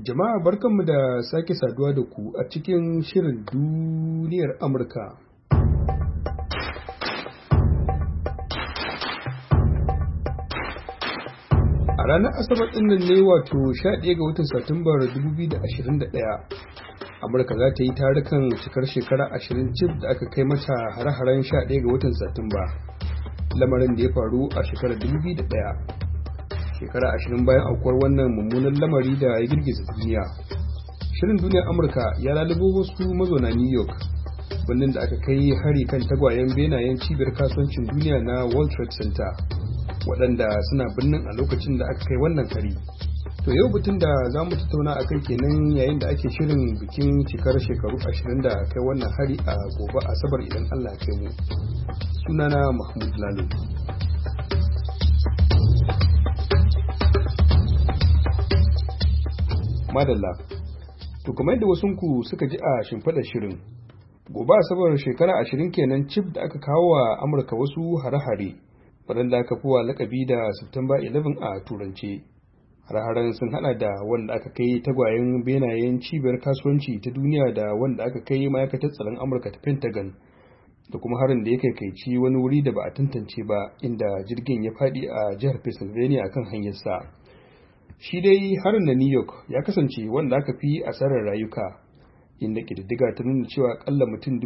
Jama'a barkanmu da sake saduwa da ku a cikin shirin duniyar Amurka. A ranar Asabar ɗin nan ne wato 11 ga watan Satumbar 2021, Amurka za ta yi tarukan cikar shekara 20 cif da aka kai mata hare-haren 11 ga watan Satumba, lamarin da ya faru a shekarar 2001. Shekara 20 bayan aukuwar wannan mummunan lamari da ya girgiza duniya. Shirin duniyar Amurka ya lalubo wasu mazauna New York, birnin da aka kai hari kan tagwayen benayen cibiyar kasuwancin duniya na World Trade Center, waɗanda suna birnin a lokacin da aka kai wannan hari. To yau batun da za mu tattauna a kai kenan yayin da ake shirin bikin cikar shekaru 20 da kai wannan hari a gobe Asabar idan Allah ya kai mu. Sunana Mahmud Lalo. Madalla. To kamar yadda wasunku suka ji a shimfiɗar shirin, gobe Asabar shekara 20 kenan cif da aka kawo wa Amurka wasu hare-hare, waɗanda aka fi wa lakabi da September 11 a turance. Hare-haren sun hada da wanda aka kai tagwayen benayen cibiyar kasuwanci ta duniya da wanda aka kai ma'aikatar tsaron Amurka ta Pentagon, da kuma harin da ya kaikaici wani wuri da ba a tantance ba inda jirgin ya faɗi a jihar Pennsylvania kan hanyarsa. Shi dai harin na New York ya kasance wanda aka fi asarar rayuka, inda ƙididdiga ta nuna cewa akalla mutum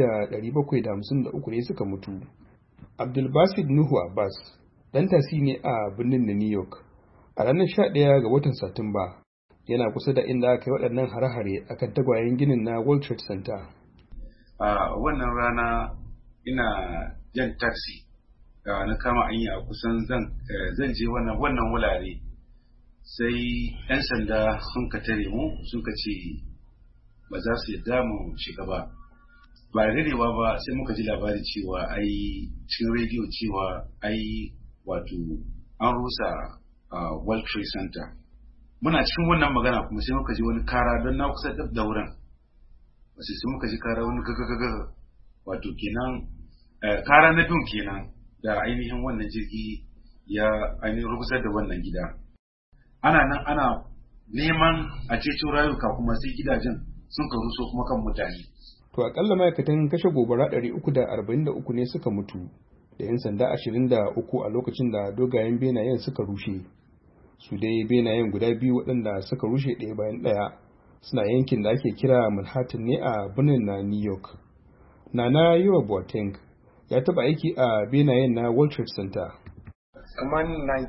2,753 ne suka mutu. Abdulbasid Nuhu Abbas ɗan tasi ne a birnin na New York. A ranar 11 ga watan Satumba yana kusa da inda aka yi waɗannan hare-hare a kan tagwayen ginin na World Trade Center. A wannan rana ina jan taxi na kama anya kusan zan je wannan wurare. Sai 'yan sanda sun ka tare mu sun ka ce ba za su yarda mu shiga ba. Ba dadewa ba sai muka ji labari cewa cikin rediyo cewa wato an rusa World Trade Center. Muna cikin wannan magana kuma sai muka ji wani kara don na kusa da wurin. Sai muka ji kara wani gagagaga, wato kenan kara na bin kenan da ainihin wannan jirgi ya ainihin rukusar da wannan gida. Ana nan ana neman a ceto rayuka kuma sai gidajen sun ruso kuma kan mutane. To akalla ma'aikatan kashe gobara 343 ne suka mutu, da 'yan sanda 23 a lokacin da dogayen benayen suka rushe. Su dai benayen guda biyu waɗanda suka rushe ɗaya bayan ɗaya suna yankin da ake kira Manhattan ne a birnin na New York. Nana Yowa Boateng ya taɓa aiki a benayen na World Trade Center. Kamar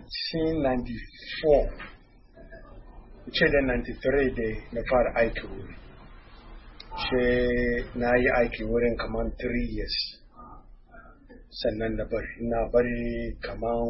1994 ce da 93 da na fara aiki wuri, ce na yi aiki wurin kamar 3 years sannan na bari kamar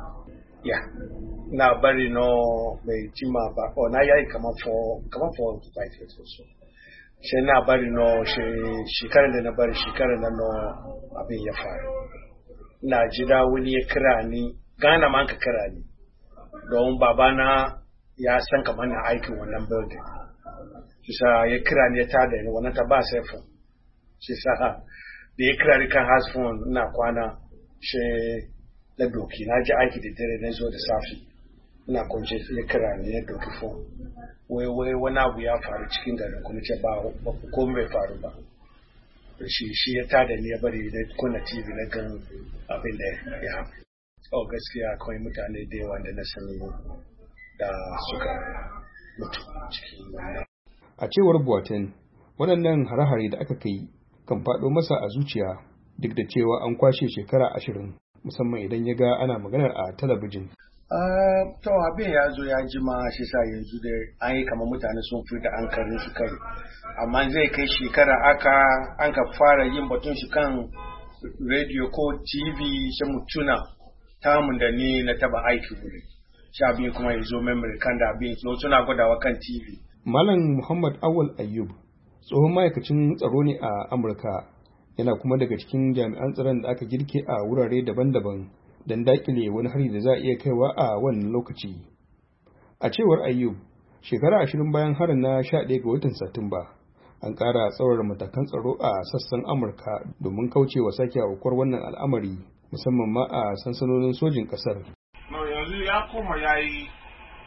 na bari no mai jima ba, na yi kamar 4 to 5 years or so. Ce na bari no shekarar da na bari shekarar da no abin ya faru. Na ji da wani ya kira ni, Ghana man ka kira ni, don babana ya san kamar na aikin wannan building. Shi sa ya kira ni ya tada ni, wannan ta ba sai phone. Shi sa da ya kira ni kan house phone ina kwana, shi na doki, na ji aiki da dare na zo da safi. Ina kwance ya kira ni ya doki phone. Wai wani abu ya faru cikin garin kuma ce ba komai bai faru ba. Shi ya tada ni ya bari na kunna TV na gan abin da ya haɗu. Gaskiya akwai mutane da yawa da na sani da suka mutu cikin wannan. A cewar Boateng, waɗannan hare-hare da aka kai kan faɗo masa a zuciya duk da cewa an kwashe shekara 20, musamman idan ya ga ana maganar a talabijin. To abin ya zo ya jima, shi sa yanzu da an yi kamar mutane sun fi da an karin su kai. Amma zai kai shekara an ka fara yin batun shi kan radio ko TV shi mutuna tamun da ni na taba aiki wuri. Shi abin kuma ya zo memory kan da abin so suna gwadawa kan TV. Malam Muhammad Awal Ayyub tsohon ma'aikacin tsaro ne a Amurka, yana kuma daga cikin jami'an tsaron da aka girke a wurare daban-daban don dakile wani hari da za a iya kaiwa a wannan lokaci. A cewar Ayyub, shekara 20 bayan harin na 11 ga watan Satumba, an ƙara tsawar matakan tsaro a sassan Amurka domin kaucewa sake aukuwar wannan al'amari, musamman ma a sansanonin sojin ƙasar. Yanzu ya koma ya yi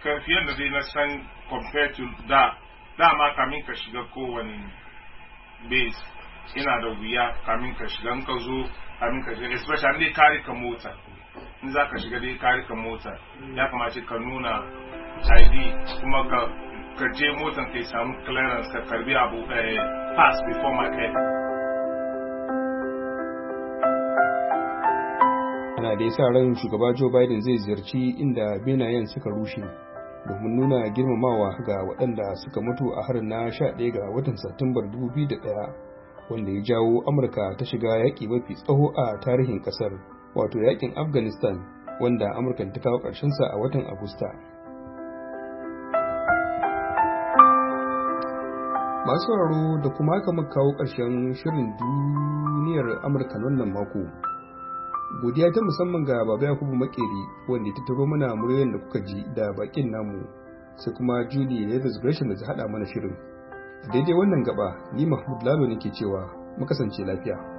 karfi yadda dai na san compared to dama kamin ka shiga kowane base yana da wuya kamin ka shiga in ka zo kamin ka shiga especially dai kare ka mota in za ka shiga dai kare ka mota ya kamace ka nuna ID kuma ka je motan ka samu clearance ka karbi abu pass before my head. Ana da sa ran shugaba Joe Biden zai ziyarci inda benayen suka rushe domin nuna girmamawa ga waɗanda suka mutu a harin na 11 ga watan Satumbar 2001 wanda ya jawo Amurka ta shiga yaƙi mafi tsawo a tarihin ƙasar, wato yaƙin Afghanistan, wanda Amurka ta kawo ƙarshensa a watan Agusta. Masu sauraro da kuma haka muka kawo ƙarshen shirin duniyar Amurka wannan mako. Godiya ta musamman ga Baba Yakubu Makeri wanda ya tattaro mana muryoyin da kuka ji da bakin namu, sai kuma Julie Davis Gresham da ta haɗa mana shirin. Daidai wannan gaba, ni Mahmud Lalo nake cewa mu kasance lafiya.